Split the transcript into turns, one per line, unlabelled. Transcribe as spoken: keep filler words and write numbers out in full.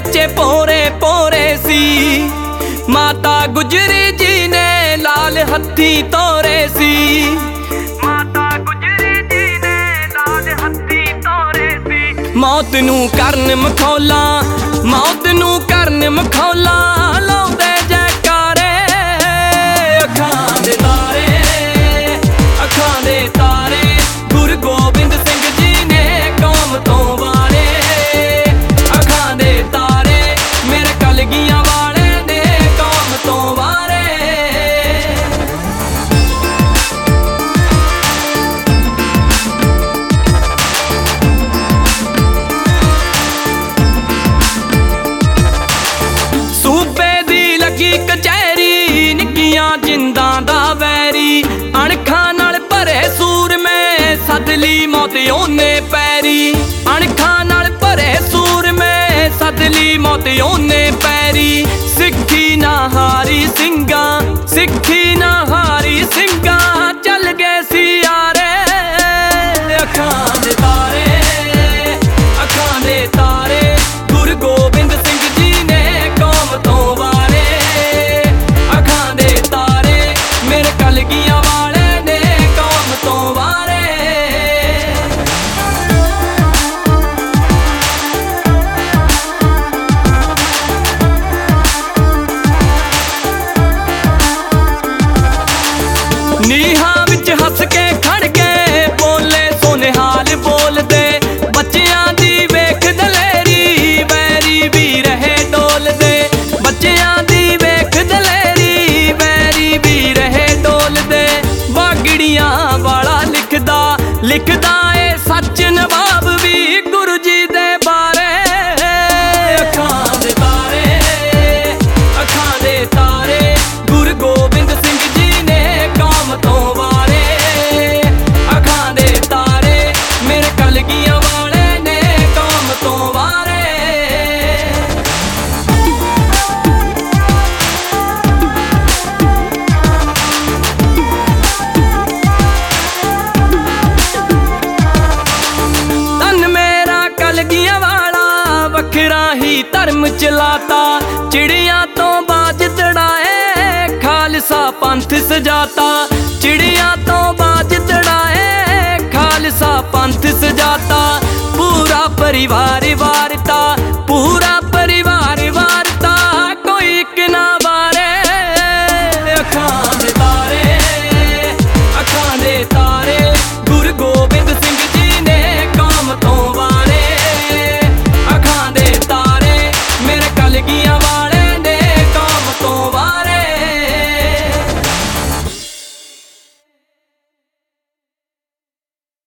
बच्चे पोरे पोरे सी। माता गुजरी जी ने लाल हत्थी तोरे सी। माता गुजरी जी ने लाल हत्थी तोरे सी। मौत नू करन मखौला, मौत नू करन मखौला, लाउंदे जयकारे अखां दे तारे, अखां दे तारे। गुरु गोबिंद सिंह जी ने कौम तो वारे, अखां दे तारे मेरे कलगियां वाले ने कौम तो वारे। सूबे दी लगी कचहरी, निक्कियां जिंदां दा वैरी, अणखां नाल भरे सूर में सदली मौत ओने पैरी। अणखां नाल भरे सूर में सदली मौत ओने पैरी। सिक्खी ना हारी सिंगा, सिक्खी ना हारी सिंगा, चल गए सी यारे अखां दे तारे, अखां दे तारे। गुरु गोबिंद सिंह जी ने कौम तो वारे, अखां दे तारे मेरे कलगियां वाले ने कौम तो वारे। नीहां विच हस के खड़ के बोले सोनिहाल बोलदे, बच्चियां दी वेख दलेरी, वैरी भी रहे डोलदे। बच्चियां दी वेख दलेरी, वैरी भी रहे डोलदे। बागड़ियां वाला लिखदा लिखदा ए सच नवाब भी गुरु जी दे बारे, अखां दे तारे, अखां दे तारे। गुरु गोबिंद सिंह जी ने कौम तो वारे, अखां दे तारे मेरे कलगियां वाले ने कौम तो वारे। तन मेरा कलगियां वाला वखरा ही धर्म चलाता, चिड़ियां तो बाज तड़ाए खालसा पंथ सजाता। चिड़ियां तो बाज तड़ाए खालसा पंथ सजाता। पूरा परिवार वारता, पूरा